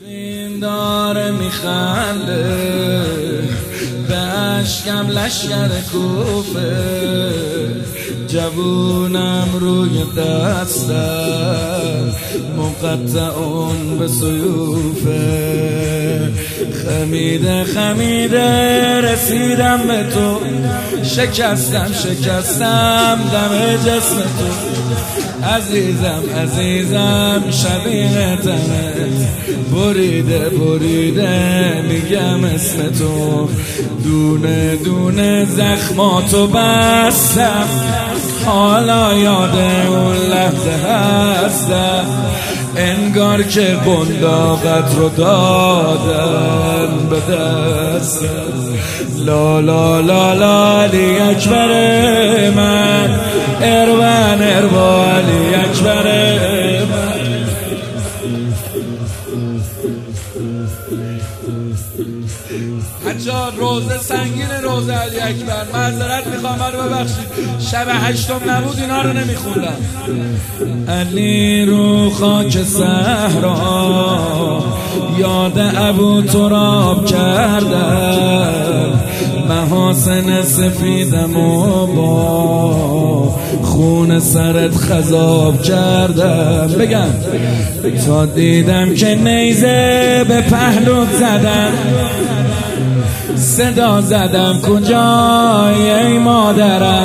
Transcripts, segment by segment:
این داره میخنده به اشکم لشکر کوفه، جوونم روی دستم مقطعون به سیوفه. خمیده خمیده رسیدم به تو، شکستم دم جسم تو. عزیزم شبیه تنت، بریده میگم اسم تو. دونه دونه زخماتو بستم، حالا یاد اون لحظه هستم. انگار که قنداقت رو دادن به دستم. لا لا لا لا علی اکبر من، اربن علی اکبر من. حجار روزه سنگین، روزه علی اکبر. معذرت میخوام، منو ببخشید، شب 8 نبود اینا رو نمیخوندم. علی رو خاک صحرا یاد ابو تراب کردم، محاسن سفیدم و با خون سرت خضاب کردم. بگم تا دیدم که نیزه به پهلوت زدم، صدا زدم کجای ای مادرم.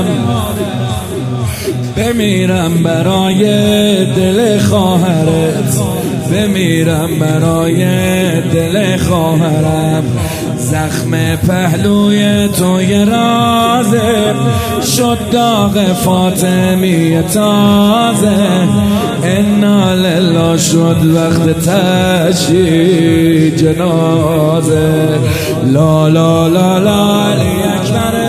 بمیرم برای دل خواهرت، بمیرم برای دل خواهرم. زخم پهلوی تو یه رازه، شد داغ فاطمی تازه. انا لله شد وقت تشییع جنازه. لا لا لا لا علی اکبر.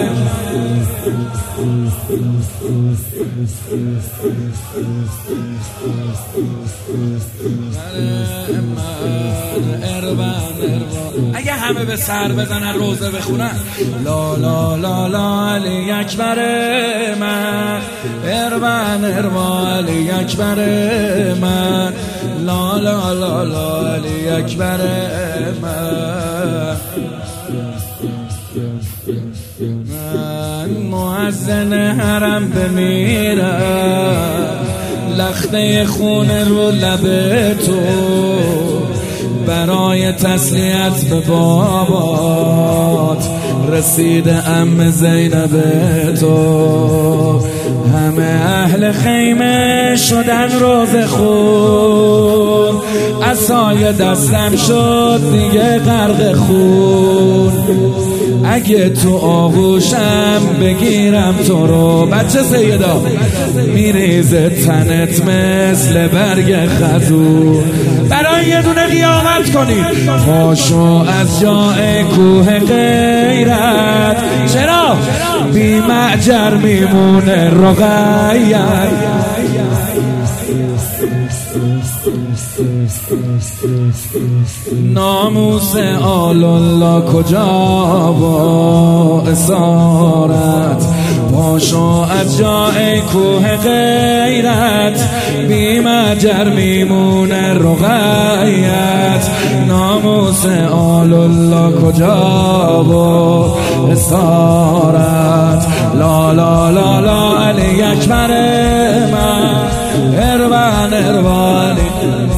اگه همه به سر بزنن روزه بخونن، لا لا لا لا علی اکبر من، اربن علی اکبر من، لا لا لا لا علی اکبر من. من مؤذن حرم بمیرم، لخته خون رو لب تو، برای تسلیت به بابات رسیده عم زینب تو. همه اهل خیمه شدن روز خون، عصای دستم شد دیگه غرق خون. اگه تو آغوشم بگیرم تو رو، بچه سیدا، میریزه تنت مثل برگ خزون. برای یه دونه قیامت کنید، پاشو از جای کوه غیرت. چرا؟ بی معجر میمونه رقیت. ناموس آل الله کجا با اسارت؟ پاشو از جای کوه غیرت، بی مجر میمونه رقیت. ناموس آل الله کجا با اسارت؟ لا لا لا لا علی اکبر من، اربن علی